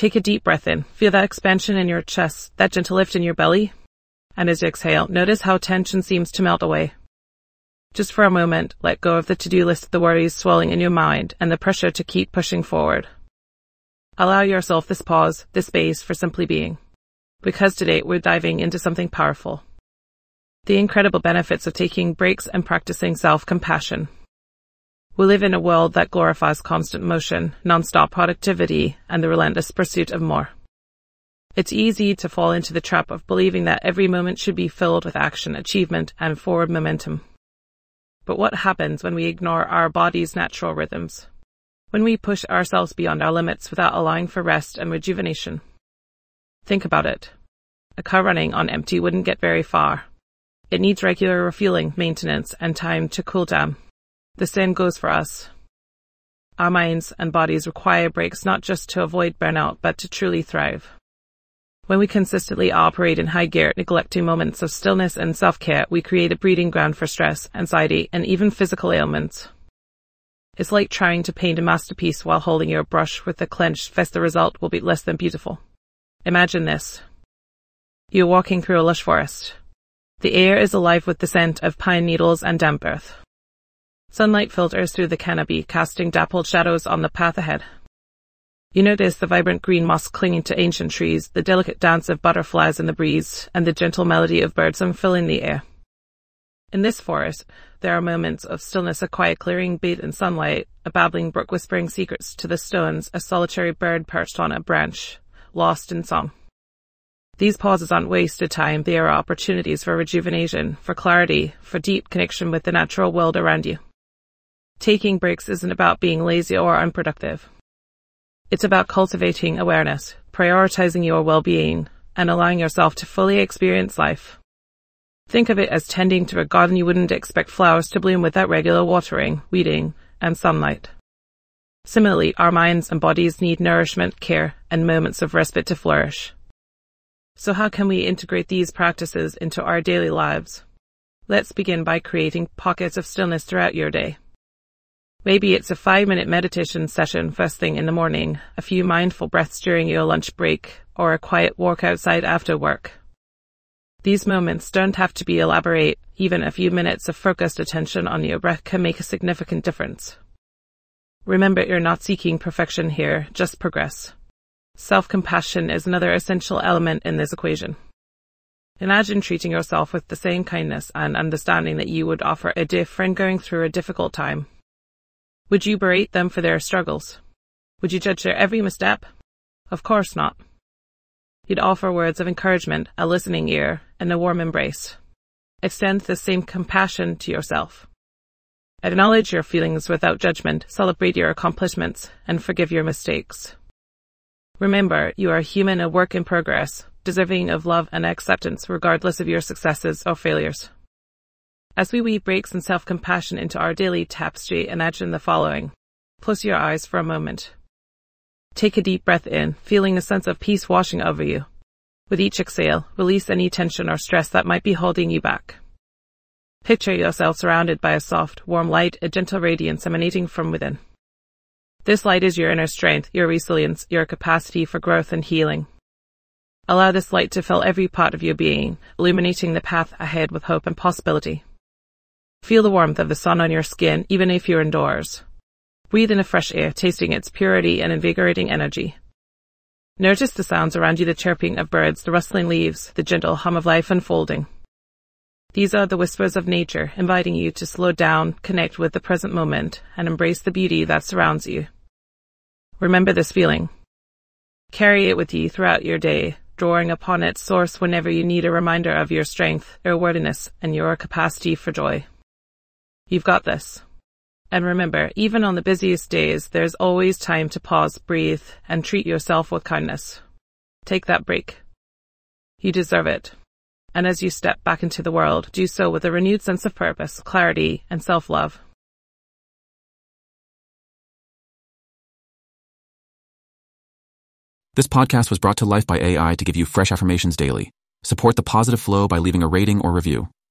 Take a deep breath in. Feel that expansion in your chest, that gentle lift in your belly. And as you exhale, notice how tension seems to melt away. Just for a moment, let go of the to-do list, the worries swelling in your mind, and the pressure to keep pushing forward. Allow yourself this pause, this space for simply being. Because today we're diving into something powerful. The incredible benefits of taking breaks and practicing self-compassion. We live in a world that glorifies constant motion, non-stop productivity, and the relentless pursuit of more. It's easy to fall into the trap of believing that every moment should be filled with action, achievement, and forward momentum. But what happens when we ignore our body's natural rhythms? When we push ourselves beyond our limits without allowing for rest and rejuvenation? Think about it. A car running on empty wouldn't get very far. It needs regular refueling, maintenance, and time to cool down. The same goes for us. Our minds and bodies require breaks not just to avoid burnout, but to truly thrive. When we consistently operate in high gear, neglecting moments of stillness and self-care, we create a breeding ground for stress, anxiety, and even physical ailments. It's like trying to paint a masterpiece while holding your brush with a clenched fist. The result will be less than beautiful. Imagine this. You're walking through a lush forest. The air is alive with the scent of pine needles and damp earth. Sunlight filters through the canopy, casting dappled shadows on the path ahead. You notice the vibrant green moss clinging to ancient trees, the delicate dance of butterflies in the breeze, and the gentle melody of birdsong filling the air. In this forest, there are moments of stillness, a quiet clearing bathed in sunlight, a babbling brook whispering secrets to the stones, a solitary bird perched on a branch, lost in song. These pauses aren't wasted time, they are opportunities for rejuvenation, for clarity, for deep connection with the natural world around you. Taking breaks isn't about being lazy or unproductive. It's about cultivating awareness, prioritizing your well-being, and allowing yourself to fully experience life. Think of it as tending to a garden. You wouldn't expect flowers to bloom without regular watering, weeding, and sunlight. Similarly, our minds and bodies need nourishment, care, and moments of respite to flourish. So how can we integrate these practices into our daily lives? Let's begin by creating pockets of stillness throughout your day. Maybe it's a 5-minute meditation session first thing in the morning, a few mindful breaths during your lunch break, or a quiet walk outside after work. These moments don't have to be elaborate. Even a few minutes of focused attention on your breath can make a significant difference. Remember, you're not seeking perfection here, just progress. Self-compassion is another essential element in this equation. Imagine treating yourself with the same kindness and understanding that you would offer a dear friend going through a difficult time. Would you berate them for their struggles? Would you judge their every misstep? Of course not. You'd offer words of encouragement, a listening ear, and a warm embrace. Extend the same compassion to yourself. Acknowledge your feelings without judgment, celebrate your accomplishments, and forgive your mistakes. Remember, you are human, a work in progress, deserving of love and acceptance regardless of your successes or failures. As we weave breaks and self-compassion into our daily tapestry, imagine the following. Close your eyes for a moment. Take a deep breath in, feeling a sense of peace washing over you. With each exhale, release any tension or stress that might be holding you back. Picture yourself surrounded by a soft, warm light, a gentle radiance emanating from within. This light is your inner strength, your resilience, your capacity for growth and healing. Allow this light to fill every part of your being, illuminating the path ahead with hope and possibility. Feel the warmth of the sun on your skin, even if you're indoors. Breathe in the fresh air, tasting its purity and invigorating energy. Notice the sounds around you, the chirping of birds, the rustling leaves, the gentle hum of life unfolding. These are the whispers of nature, inviting you to slow down, connect with the present moment, and embrace the beauty that surrounds you. Remember this feeling. Carry it with you throughout your day, drawing upon its source whenever you need a reminder of your strength, your worthiness, and your capacity for joy. You've got this. And remember, even on the busiest days, there's always time to pause, breathe, and treat yourself with kindness. Take that break. You deserve it. And as you step back into the world, do so with a renewed sense of purpose, clarity, and self-love. This podcast was brought to life by AI to give you fresh affirmations daily. Support the positive flow by leaving a rating or review.